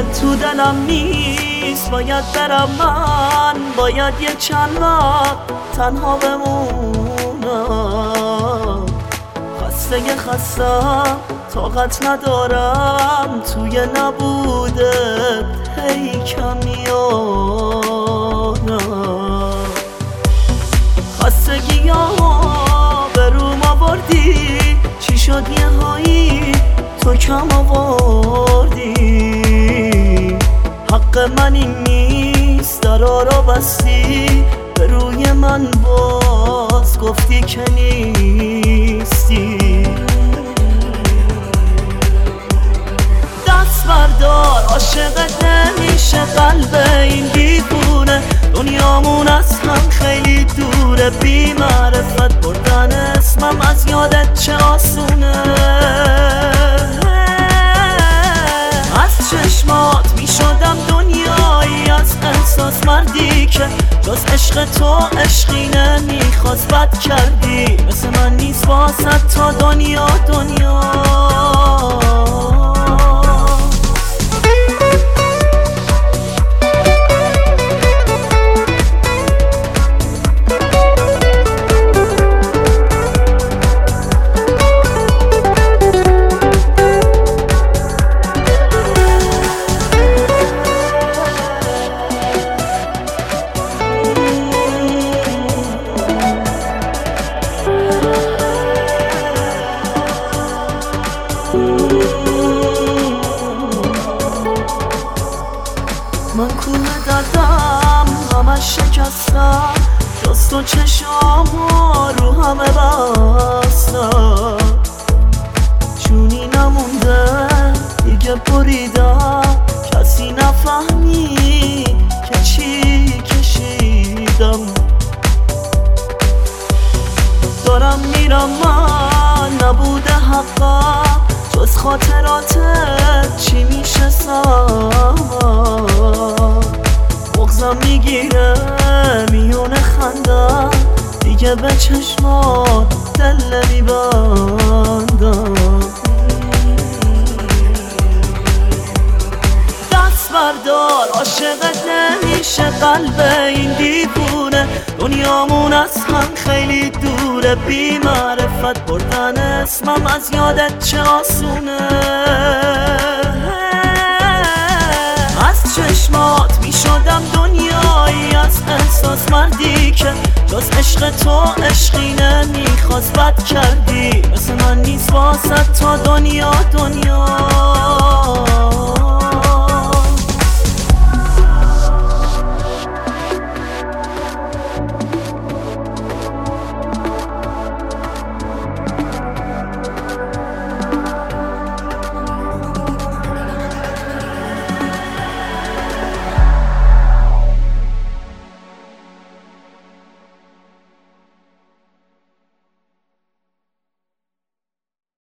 تو دلم نیست، باید برم من، باید یه چند وقت تنها بمونم. خستم طاقت ندارم توی نبوده هی کمیانم. خستگی ها به روم آوردی، چی شد یه هایی تو کم آوردی. حق من این نیست، درا رو بستی به روی من، باز گفتی که نیستی. دست بردار عاشقت نمیشه قلب این دیوونه، دنیامون از هم خیلی دوره. بی معرفت بردن اسمم از یادت چه آسونه. از چشمات می شدم دنیایی از احساس، مردی که جز عشق تو عشقی نمیخواست. بد کردی مثل من نیست واسد تا دنیا دنیا. من کوه دردم همش شکستم، جز تو چشامو رو همه بستم. جونی نمونده دیگه بریدم، کسی نفهمی که چی کشیدم. دارم میرم من، نبوده حقم جز خاطراتت چی میشه سامم. بغضم میگیره میونه خندم، دیگه به چشمات دل نمیبندم. دست بردار عاشقت نمیشه قلب این دیوونه، دنیامون از هم خیلی دوره. بی معرفت بردن اسمم از یادت چه آسونه. از چشمات می شدم دنیایی از احساس، مردی که جز عشق تو عشقی نمیخواست. بد کردی مثل من نیست واسد تا دنیا دنیا.